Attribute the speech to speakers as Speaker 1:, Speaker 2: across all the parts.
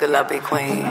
Speaker 1: lovely queen.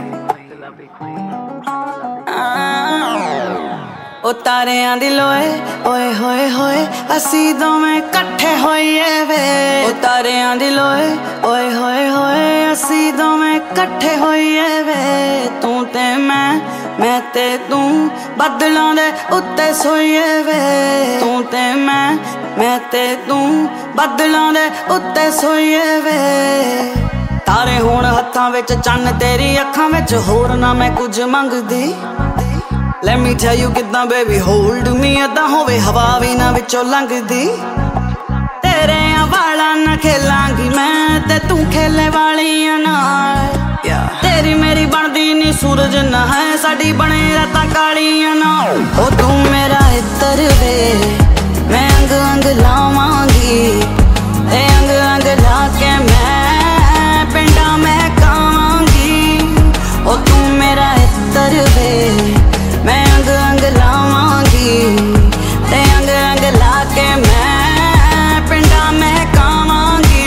Speaker 1: ओ तारियां दी लोए ओए होए होए असी दोवें कट्ठे होइए वे। ओ तारियां दी लोए ओए होए होए असी दोवें कट्ठे होइए वे। तू ते मैं ते तू बदलां दे उत्ते सोइए वे। तू ते मैं ते तू बदलां दे उत्ते सोइए वे। तारे हुण हत्थां विच चन्न तेरी अखां विच होर ना मैं कुछ मंगदी। Let me tell you किद्दां baby hold me अद्दां होवे हवा भी ना विचों लंघदी। तेरे वाला ना खेलांगी मैं ते तू खेले वालियां नाल। तेरी मेरी बनदी नी सूरज ना है साडी बने रातां कालियां नाल। ओ तू मेरा इत्तर वे मैं अंग अंग लावांगी। ते अंग अंग लाके मैं पिंडा मैं कावांगी। ओ तू मेरा इत्तर वे मैं अंग अंग लावांगी। ते अंग अंग लाके मैं पिंडा मैं कावांगी।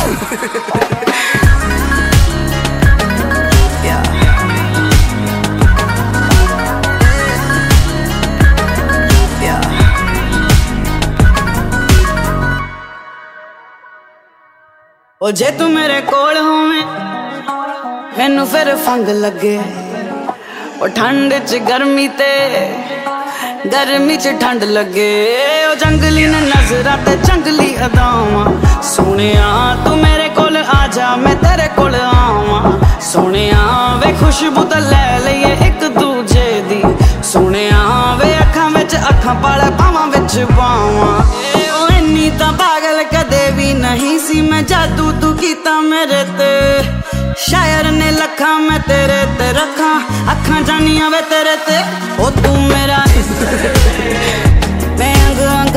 Speaker 1: ओ जे तू मेरे कोल होवें मैनू फिर फंग लगे। ओ ठंड च गर्मी ते गर्मी च ठंड लगे। ओ जंगली ने नजरा ते जंगली अदावां। सोनिया तू मेरे कोल आजा मैं तेरे कोल आवां। सोनिया वे खुशबू ते ले लईए एक दूजे दी। सोनिया वे अखां विच अखां पाले पावां विच पावां। ओ इन्नी तां पागल कदे भी नहीं सी मैं जादू तू कीता मेरे ते। शायर ने लखा मैं तेरे ते रखा अखां जानियां वे तेरे ते। ओ तू मेरा मैं अंग अंग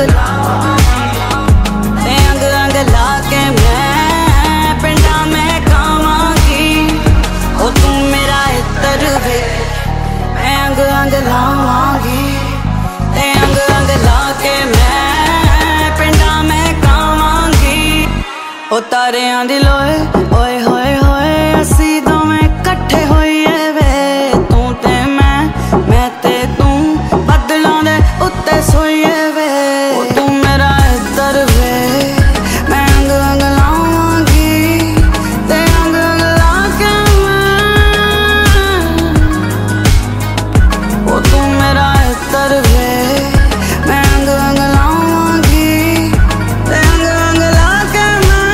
Speaker 1: ते अंग अंग लाके मैं पिंडा मैं कावांगी। ओ तू मेरा इत्तर वे मैं अंग अंग लावांगी। ते अंग अंग लाके मैं पिंडा मैं कावांगी। ओ तारियां दी लोए ओए होए होए असी दोवें कट्ठे होइए वे। तू ते मैं ते तू बदलां दे उत्ते सोइए वे। ओ तू मेरा इत्तर वे मैं अंग अंग लावांगी। ते अंग अंग लाके मैं। ओ तू मेरा इत्तर वे मैं अंग अंग लावांगी। ते अंग अंग लाके मैं।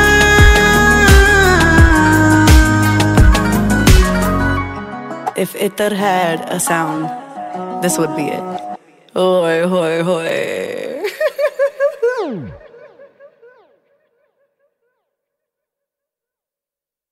Speaker 1: If Ittar had a sound, this would be it. Hoy, hoy, hoy.